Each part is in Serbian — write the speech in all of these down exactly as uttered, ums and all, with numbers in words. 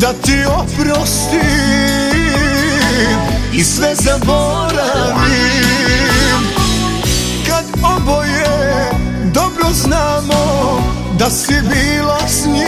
da ti oprostim i sve zaboravim. Kad oboje dobro znamo da si bila s njim,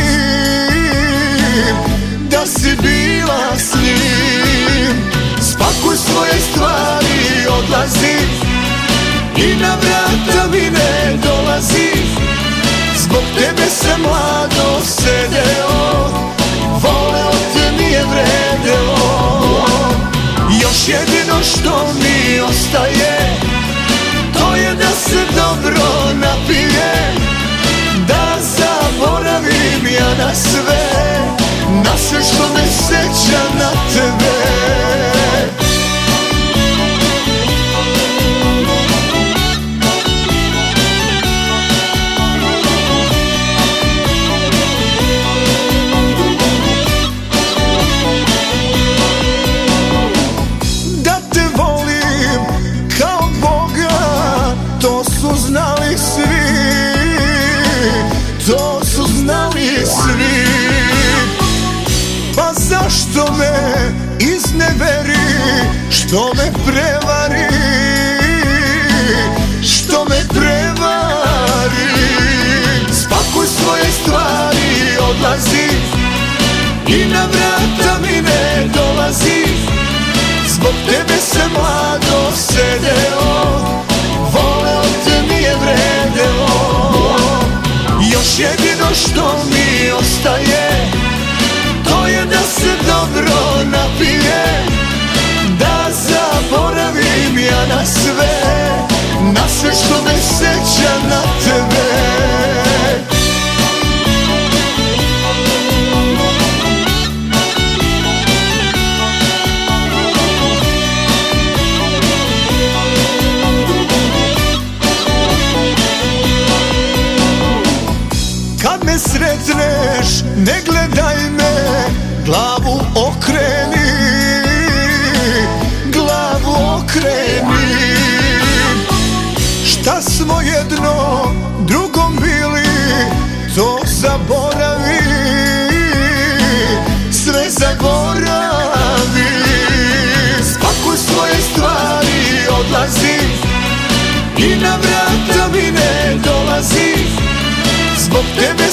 da si bila s njim. Spakuj svoje stvari, odlazi i na vrata mi ne dolazi. Zbog tebe sam mlado sedeo, voleo te nije vredelo. Još jedino što mi ostaje, to je da se dobro napijem, da zaboravim ja na sve, na sve što me seća na tebe. Znali svi, to su znali svi. Pa zašto me izneveri, što me prevari, što me prevari. Spakuj svoje stvari, odlazi i na vrata mi ne dolazi. Zbog tebe sam mlado sedeo, voleo te nije vredelo. Još jedino što mi ostaje, to je da se dobro napijem, da zaboravim ja na sve, na sve što me seća na tebe. Kad me sretneš, ne gledaj me, glavu okreni, glavu okreni. Šta smo jedno drugom bili, to zaboravi, sve zaboravi. Spakuj svoje stvari, odlazi i na vrata mi ne dolazi. Zbog tebe